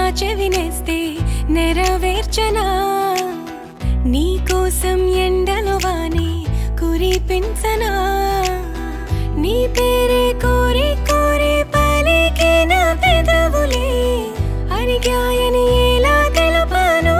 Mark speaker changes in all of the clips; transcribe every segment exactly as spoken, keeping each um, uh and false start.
Speaker 1: చెవినేస్తే నెరవేర్చనా నీ కోసం ఎండలో వానే కురిపించనా నీ పేరే కోరి కోరి పలికిన పెదవులే అరిగాయని ఎలా తెలుపను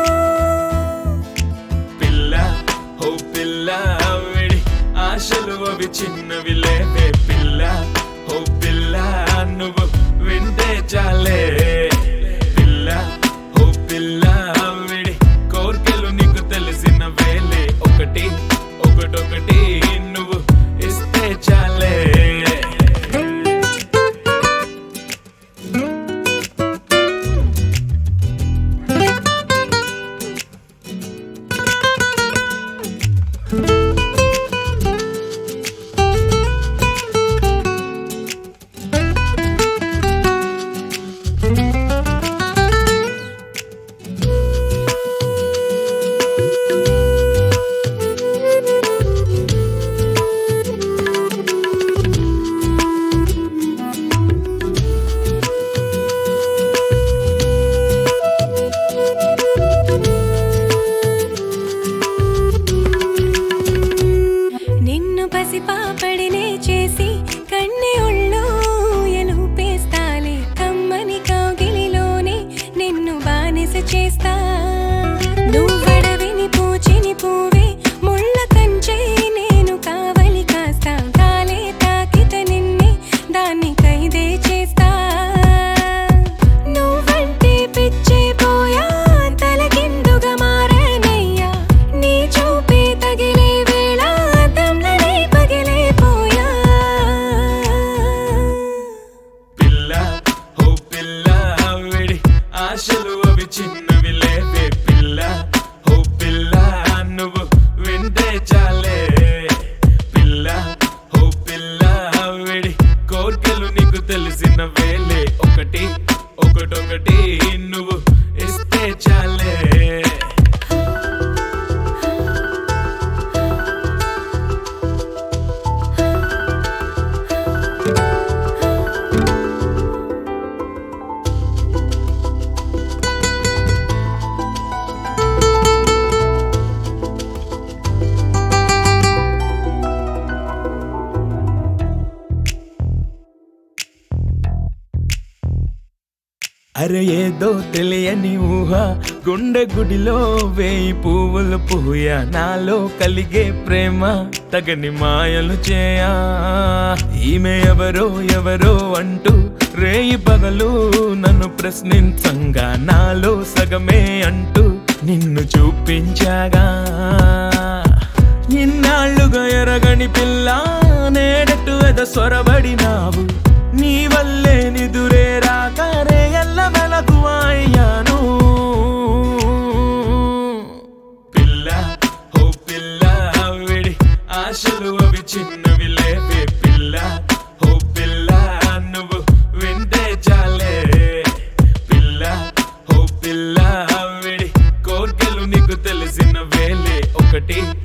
Speaker 2: పిల్ల ఓ పిల్ల విడి ఆశలు అవి చిన్నవి లేవే పిల్ల ఓ పిల్ల నువ్వు వింటే చాలే పిల్ల ఓ పిల్ల విడి కోర్కెలు నీకు తెలిసిన వేలే ఒకటి ఒకటొకటి నువ్వు ఇస్తే చాలే
Speaker 1: పసిపాపడినే చేసి కన్నె ఒళ్ళో ఎలుపేస్తాలే కమ్మని కౌగిలిలోనే నిన్ను బానిస చేస్తా నువ్వడవిని పూచిని పూవే ముళ్ళ కంచే నేను కావలి కాస్తా కాలే తాకిత నిన్నే దాన్ని ఖైదే చేస్తా నువ్వంటే పిచ్చే పోయా తలకిందుగా మారనయ్యా నీ చూపే తగిలే
Speaker 2: ఆశలు అవి చిన్నవి లేవే పిల్ల ఓ పిల్ల నువ్వు వింటే చాలే పిల్ల ఓ పిల్ల విడి కోర్కెలు నీకు తెలిసిన వేలే ఒకటి ఒకటొకటి నువ్వు ఇస్తే చాలే అరే ఏదో తెలియని ఊహ గుండె గుడిలో వేయి పువ్వులు పూయ నాలో కలిగే ప్రేమ తగని మాయలు చేయా ఈమె ఎవరో ఎవరో అంటూ రేయి పగలు నన్ను ప్రశ్నించంగా నాలో సగమే అంటూ నిన్ను చూపించాగా ఇన్నాళ్ళుగా ఎరగని పిల్ల నేడట్టు ఎద సొరబడినావు నీ వల్లే నిదురే రాకరే ఎల్ల వెలకు అయ్యాను పిల్ల ఓ పిల్ల విడి ఆశలు అవి చిన్నవి లేవే పిల్ల ఓ పిల్ల నువ్వు వింటే చాలే పిల్ల ఓ పిల్ల విడి కోర్కెలు నీకు తెలిసిన వేలే ఒకటి